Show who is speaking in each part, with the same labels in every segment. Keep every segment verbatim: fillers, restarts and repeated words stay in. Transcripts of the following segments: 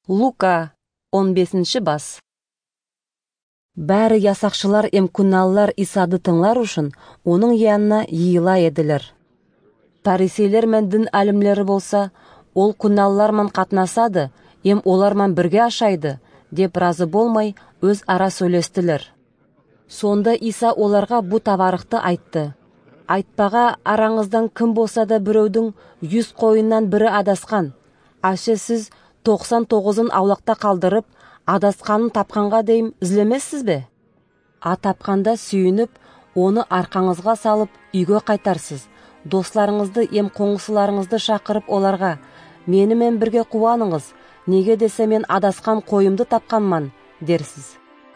Speaker 1: Лука он бесінші бас. Бәрі ясақшылар эм күнналылар Исады тыңлар үшін оның янына йыйыла еділер. Парисейлер мен дін әлімлері болса, ол күнналылар ман қатнасады, эм олар ман бірге ашайды, деп разы болмай өз ара сөйлестілер. Сонда Иса оларға бұ табарықты айтты. Айтпаға араңыздан кім болса да біреудің жүз қойыннан бірі адасқан. Ашы сіз тоқсан тоғызын аулақта қалдырып, адасқанын тапқанға дейм ізлемессіз бе? А тапқанда сүйініп, оны арқаңызға салып, үйге қайтарсыз. Достарыңызды, ем қоңысыларыңызды шақырып оларға, менімен бірге қуаныңыз, неге десе мен адасқан қойымды тапқанман, дерсіз.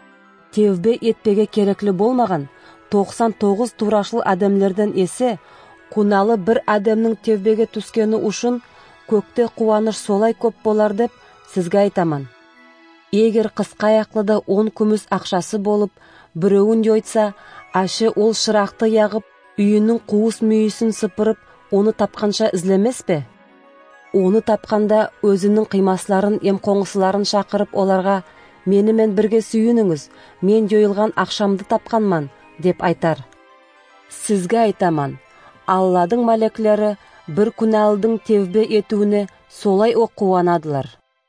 Speaker 1: Тевбе етпеге кереклі болмаған, тоқсан тоғыз турашыл адамлерден есе, күналы бір адамның тевбеге түскені үшін, көкте қуаныш солай көп болар деп сізге айтаман. Егер қысқа аяқлыда он күміс ақшасы болып, біреуін йойтса, ашы ол шырақты яғып, үйінің қуыс мүйісін сыпырып, оны тапқанша ізлемес бе? Оны тапқанда өзінің қимасларын, ем қоңысыларын шақырып оларға, менімен бірге сүйініңіз, мен йойылған ақшамды тапқанман, деп айтар. Сізге айтаман, Алладың мәлеклері бір күнәлдің тевбе етуіне солай оқ қуанадылар.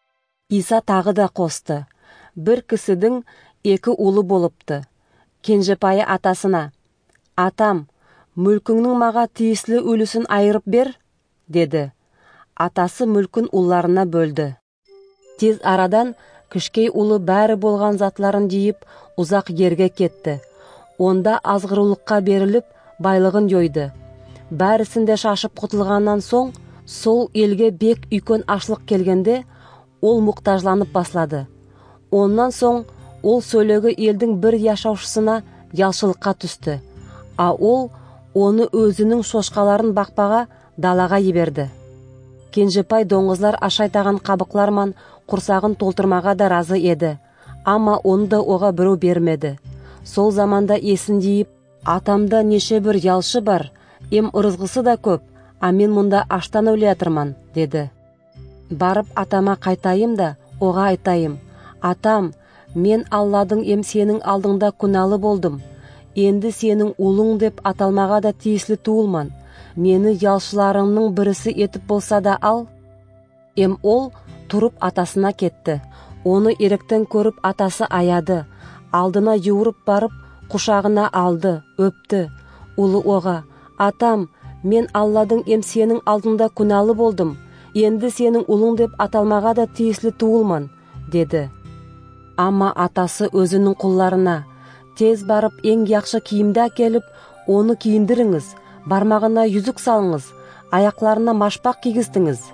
Speaker 1: Иса тағы да қосты. Бір кісідің екі ұлы болыпты. Кенжепайы атасына, «Атам, мүлкіңнің маға тиіслі үлісін айырып бер», деді. Атасы мүлкін ұлларына бөлді. Тез арадан кішкей ұлы бәрі болған затларын дейіп, ұзақ ерге кетті. Онда азғырулыққа беріліп, байлығын йойды. Бәрісінде шашып құтылғаннан соң, сол елге бек үйкөн ашлық келгенде, ол мұқтажланып баслады. Оннан соң, ол сөйлегі елдің бір яшаушысына ялшылыққа түсті. А ол, оны өзінің шошқаларын бақпаға далаға еберді. Кенжепай доңызлар ашайтаған қабықларман құрсағын толтырмаға да разы еді. Ама оны да оға біреу бермеді. Сол заманда есін дейіп, атамда неше бір ялшы бар, ем ырызғысы да көп, а мен мұнда аштан өлеятырман, деді. Барып атама қайтайым да, оға айтайым. Атам, мен Алладың ем сенің алдыңда күнәлі болдым. Енді сенің ұлың деп аталмаға да тиіслі туылман. Мені ялшыларыңның бірісі етіп болса да ал. Ем ол тұрып атасына кетті. Оны еріктен көріп атасы аяды. Алдына юырып барып, құшағына алды, өпті. Ұлы оға, атам, мен Алладың ем сенің алдында күнәлі болдым. Енді сенің ұлың деп аталмаға да тиіслі туылман, деді. Ама атасы өзінің құлларына, тез барып ең яқшы киімді әкеліп, оны киіндіріңіз, бармағына юзік салыңыз, аяқларына машпақ кигіздіңіз.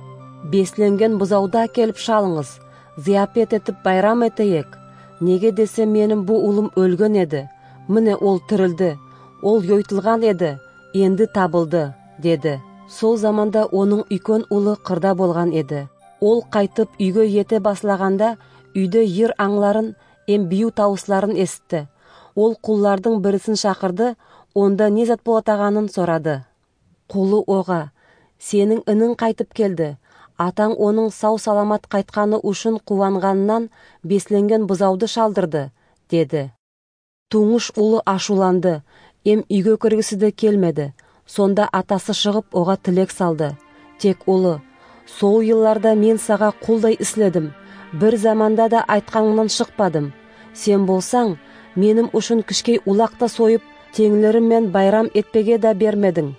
Speaker 1: Бесленген бұзауды әкеліп шалыңыз, зияпет етіп байрам етейік. Неге десе менің бұл ұлым өлген еді, міне ол тірілді, ол йойтылған еді, енді табылды, деді. Сол заманда оның үйкөн ұлы қырда болған еді. Ол қайтып үйге ете баслағанда, үйде ер аңларын, ем бию тауысларын есітті. Ол құллардың бірісін шақырды, онда не зат болатағанын сорады. Құлы оға, сенің інің қайтып келді. Атаң оның сау саламат қайтқаны үшін қуанғанынан бесленген бұзауды шалдырды, деді. Туңыш ұлы ашуланды, ем үйге кіргісі де келмеді. Сонда атасы шығып оға тілек салды. Тек ұлы, сол йылларда мен саға құлдай іследім. Бір заманда да айтқанымнан шықпадым. Сен болсаң, менім үшін кішкей улақта сойып, теңлеріммен байрам етпеге да бермедің.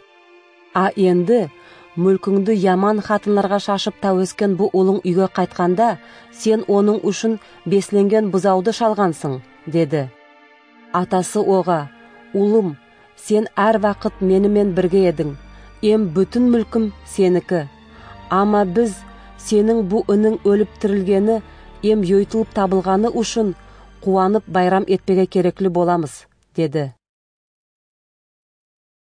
Speaker 1: А енді, мүлкіңді яман қатынларға шашып тәуескен бұл ұлың үйге қайтқанда, сен оның үшін бесленген бұзауды шалғансың, деді. Атасы оға, ұлым, сен әр вақыт менімен бірге едің, ем бүтін мүлкім сенікі. Ама біз сенің бұл үнің өліп тірілгені, ем йойтылып табылғаны үшін қуанып байрам етпеге кереклі боламыз, деді.